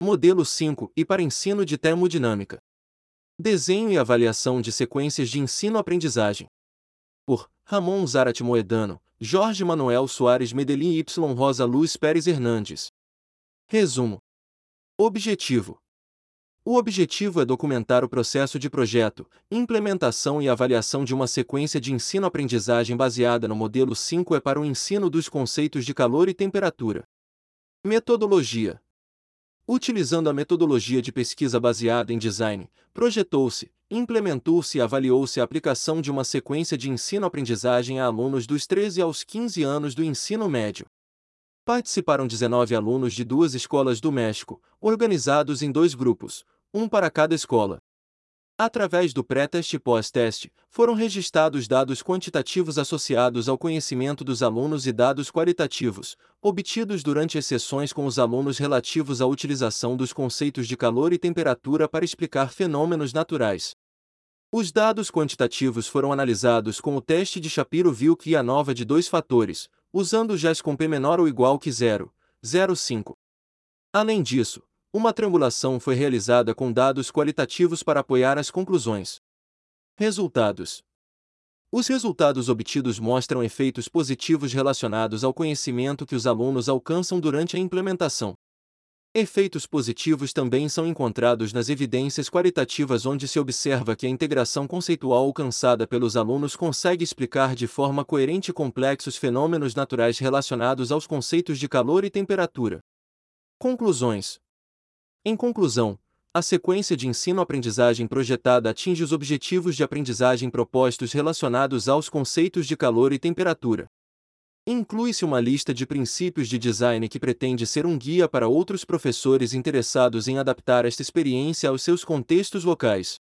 Modelo 5 e para ensino de termodinâmica. Desenho e avaliação de sequências de ensino-aprendizagem. Por Ramon Zarate Moedano, Jorge Manuel Soares Medellín y Rosa Luz Pérez Hernandes. Resumo. Objetivo. O objetivo é documentar o processo de projeto, implementação e avaliação de uma sequência de ensino-aprendizagem baseada no modelo 5E para o ensino dos conceitos de calor e temperatura. Metodologia. Utilizando a metodologia de pesquisa baseada em design, projetou-se, implementou-se e avaliou-se a aplicação de uma sequência de ensino-aprendizagem a alunos dos 13 aos 15 anos do ensino médio. Participaram 19 alunos de 2 escolas do México, organizados em 2 grupos, um para cada escola. Através do pré-teste e pós-teste, foram registrados dados quantitativos associados ao conhecimento dos alunos e dados qualitativos, obtidos durante as sessões com os alunos relativos à utilização dos conceitos de calor e temperatura para explicar fenômenos naturais. Os dados quantitativos foram analisados com o teste de Shapiro-Wilk e ANOVA de 2 fatores, usando o GES com P menor ou igual que 0,05. Além disso, uma triangulação foi realizada com dados qualitativos para apoiar as conclusões. Resultados. Os resultados obtidos mostram efeitos positivos relacionados ao conhecimento que os alunos alcançam durante a implementação. Efeitos positivos também são encontrados nas evidências qualitativas, onde se observa que a integração conceitual alcançada pelos alunos consegue explicar de forma coerente complexos fenômenos naturais relacionados aos conceitos de calor e temperatura. Conclusões. Em conclusão, a sequência de ensino-aprendizagem projetada atinge os objetivos de aprendizagem propostos relacionados aos conceitos de calor e temperatura. Inclui-se uma lista de princípios de design que pretende ser um guia para outros professores interessados em adaptar esta experiência aos seus contextos locais.